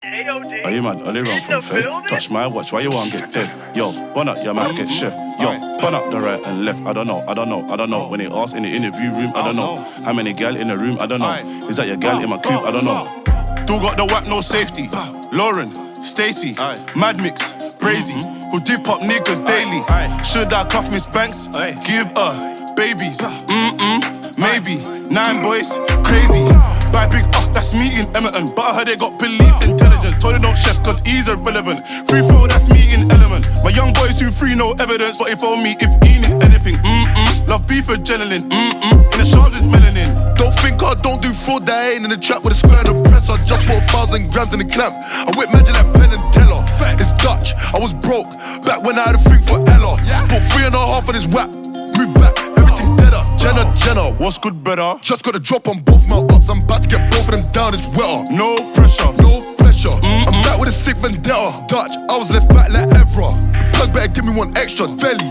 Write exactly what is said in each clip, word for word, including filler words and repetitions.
Are you mad? Are they run from Fed? Touch my watch, why you want get dead? Yo, bun up, you might get chef. Yo, bun up the right and left. I don't know, I don't know, I don't know. When they ask in the interview room, I don't know. How many gal in the room, I don't know. Is that your gal in my coupe? I don't know. Still got the whack, no safety. Lauren, Stacy, Mad Mix, Brazy, who dip up niggas daily. Should I cuff Miss Banks? Give her babies. Mm-mm, maybe. Nine boys, crazy. Buy big up, that's me in Emerton. But I heard they got police intelligence. Told them don't chef cause he's irrelevant. Free throw, that's me in Element. My young boys who free no evidence. But if on me, if he need anything, mm-mm. Love beef adrenaline, mm-mm. In the charges melanin. Don't think I don't do fraud, that I ain't in the trap with a square and a press. I just bought a thousand grams in the clamp. I whip magic like Penn and Teller. It's Dutch, I was broke. Back when I had a thing for Ella. Bought three and a half of this whack. Move back, everything deader. Jenna, Jenna, what's good, better? Just got a drop on both my ups. I'm about to get both of them down, it's wetter. No pressure, no pressure. Mm-mm. I'm back with a sick vendetta. Dutch, I was left back like Evra. Plug better give me one extra, Velly.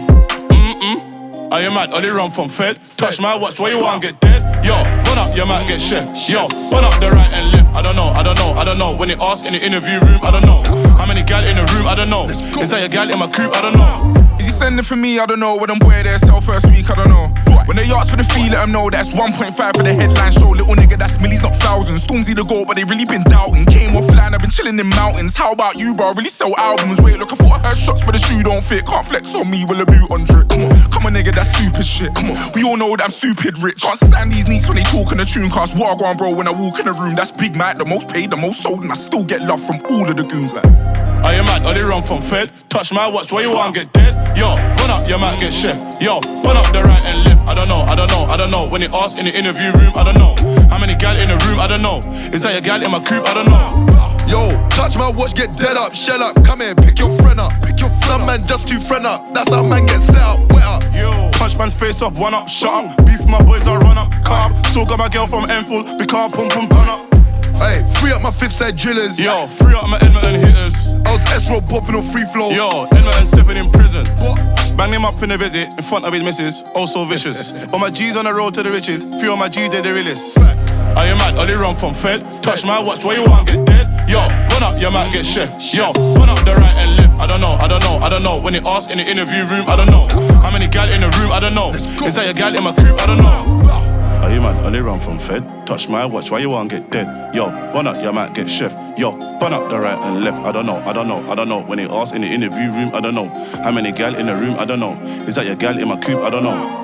Mm-mm. Are you mad? Are they run from Fed? Touch my watch, why you want get dead? Yo, run up, you might get chef. Yo, run up the right and left. I don't know, I don't know, I don't know. When they ask in the interview room, I don't know. How many gal in the room, I don't know. Is that your gal in my coupe, I don't know. Is he sending for me? I don't know. When them boy there sell first week, I don't know. When they ask for the fee, let them know that's one point five for the headline show. Little nigga, that's millies, not thousands. Stormzy the goat, but they really been doubting. Came offline, I've been chilling in mountains. How about you, bro? Really sell albums. Wait, look, I thought I heard shots, but the shoe don't fit. Can't flex on me with a boot on drip. Come on, come on, nigga, that's stupid shit. Come on, we all know that I'm stupid rich. Can't stand these neeks when they talk in the tune cast. What I go on, bro, when I walk in the room, that's Big Mike, the most paid, the most sold, and I still get love from all of the goons, like. Are you mad? Are they run from Fed? Touch my watch, why you want get dead? Yo, run up, you might get chef. Yo, run up the right and left. I don't know, I don't know, I don't know. When they ask in the interview room, I don't know. How many gal in the room, I don't know. Is that your gal in my coupe, I don't know. Yo, touch my watch, get dead up, shell up. Come here, pick your friend up. Pick your friend Some man just too friend up. That's how man get set up, wet up. Yo, punch man's face off, one up, shut up. Beef my boys, I run up, calm. Still got my girl from Enfield, big car, pum pum, turn up. Hey, free up my fifth side drillers. Yo, free up my Edmonton hitters. I was S-Roll popping on free flow. Yo, Edmonton stepping in prison. What? Bang him up in a visit, in front of his missus, oh so vicious. All my G's on the road to the riches, few of my G's, they're the realest. Are you mad? Are they run from Fed? Touch my watch, why you want get dead? Yo, run up, you might get chef. Yo, run up the right and left. I don't know, I don't know, I don't know. When they ask in the interview room, I don't know. How many gal in the room, I don't know. Is that your gal in my coupe, I don't know. Are you mad? Are they run from Fed? Touch my watch, why you want get dead? Yo, run up, you might get chef. Yo, run up the right and left. I don't know, I don't know, I don't know. When they ask in the interview room, I don't know. How many gal in the room, I don't know. Is that your gal in my coupe, I don't know.